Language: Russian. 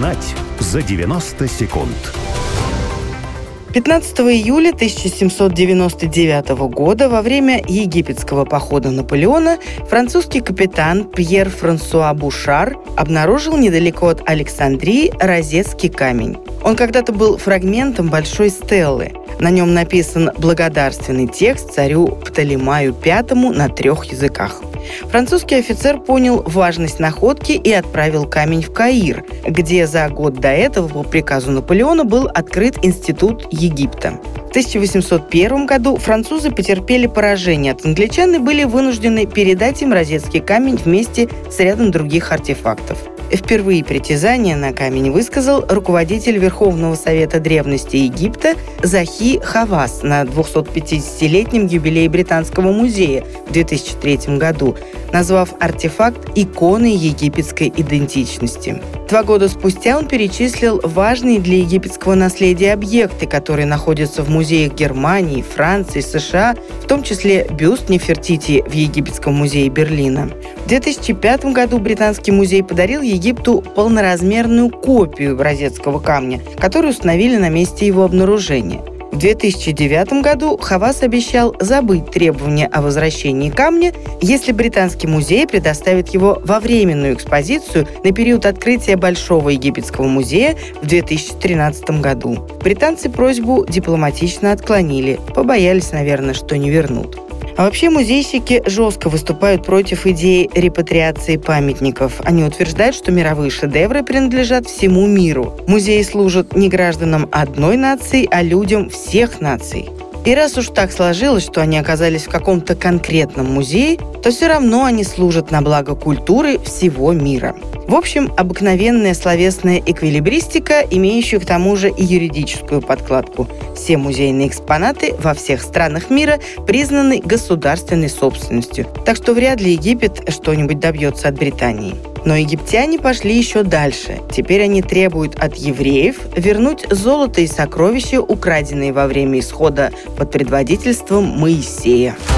Узнать за 90 секунд. 15 июля 1799 года во время египетского похода Наполеона французский капитан Пьер Франсуа Бушар обнаружил недалеко от Александрии розетский камень. Он когда-то был фрагментом большой стеллы. На нем написан благодарственный текст царю Птолемаю V на 3 языках. Французский офицер понял важность находки и отправил камень в Каир, где за год до этого по приказу Наполеона был открыт Институт Египта. В 1801 году французы потерпели поражение от англичан и были вынуждены передать им розетский камень вместе с рядом других артефактов. Впервые притязание на камень высказал руководитель Верховного Совета древности Египта Захи Хавас на 250-летнем юбилее Британского музея в 2003 году, назвав артефакт иконой египетской идентичности. 2 года спустя он перечислил важные для египетского наследия объекты, которые находятся в музеях Германии, Франции, США, в том числе бюст Нефертити в Египетском музее Берлина. В 2005 году Британский музей подарил Египту полноразмерную копию розетского камня, которую установили на месте его обнаружения. В 2009 году Хавас обещал забыть требования о возвращении камня, если Британский музей предоставит его во временную экспозицию на период открытия Большого египетского музея в 2013 году. Британцы просьбу дипломатично отклонили, побоялись, наверное, что не вернут. А вообще музейщики жестко выступают против идеи репатриации памятников. Они утверждают, что мировые шедевры принадлежат всему миру. Музеи служат не гражданам одной нации, а людям всех наций. И раз уж так сложилось, что они оказались в каком-то конкретном музее, то все равно они служат на благо культуры всего мира. В общем, обыкновенная словесная эквилибристика, имеющая к тому же и юридическую подкладку. Все музейные экспонаты во всех странах мира признаны государственной собственностью. Так что вряд ли Египет что-нибудь добьется от Британии. Но египтяне пошли еще дальше. Теперь они требуют от евреев вернуть золото и сокровища, украденные во время исхода под предводительством Моисея.